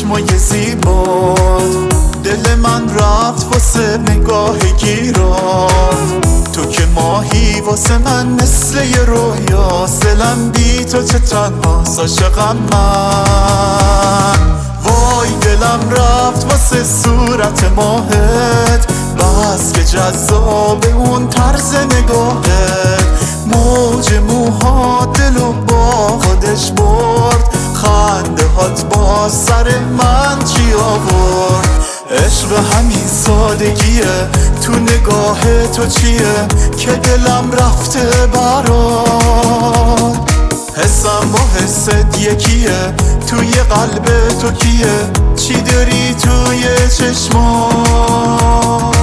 چشمای زیبات. دل من رفت واسه نگاه گیرات. تو که ماهی واسه من مثل یه رویا. دلم بی تو چه تنهاست عاشقم من. وای دلم رفت واسه صورت ماهت. بس که جذاب اون طرز نگاهت. موج موها دلو با خودش برد. خنده هات با سر من چی آورد. عشق همین سادگیه. تو نگاه تو چیه که دلم رفته برات. حسم با حست یکیه. توی قلب تو کیه. چی داری توی چشمات.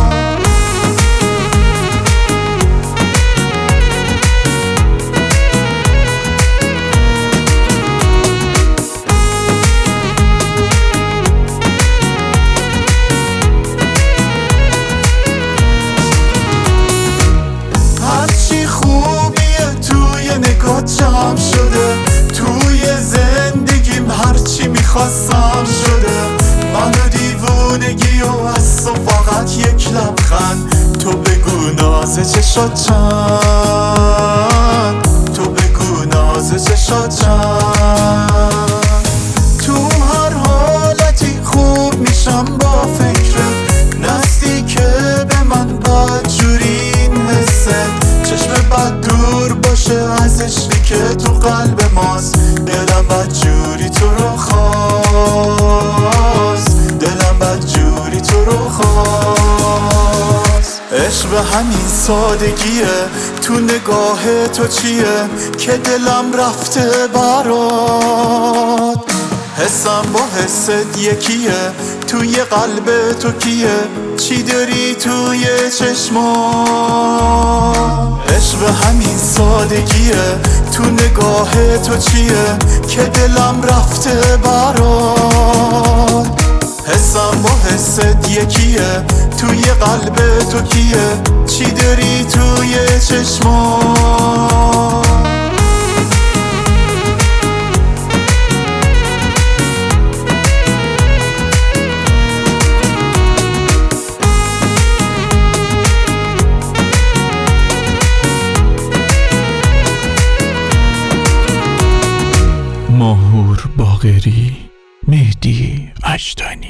جمع شده توی زندگیم. هرچی میخواستم شده. منو دیوونگی و از تو فقط یک لبخند. تو بگو ناز چشات چند. تو بگو ناز چشات چند. تو هر حالتی خوب میشم با فکرت. نزدیک به من بدجوری این حسه. چشم بد دور باشه از عشقی که تو قلب ماست. دلم بدجوری تو رو خواست. دلم بدجوری تو رو خواست. عشق همین سادگیه. تو نگاه تو چیه که دلم رفته برات. حسم با حست یکیه. توی قلب تو کیه. چی داری توی چشمات. عشق همین سادگیه. تو نگاه تو چیه که دلم رفته برات. حسم با حست یکیه. توی قلب تو کیه. چی داری توی چشمات. ماهور باقری، مهدی اجدانی.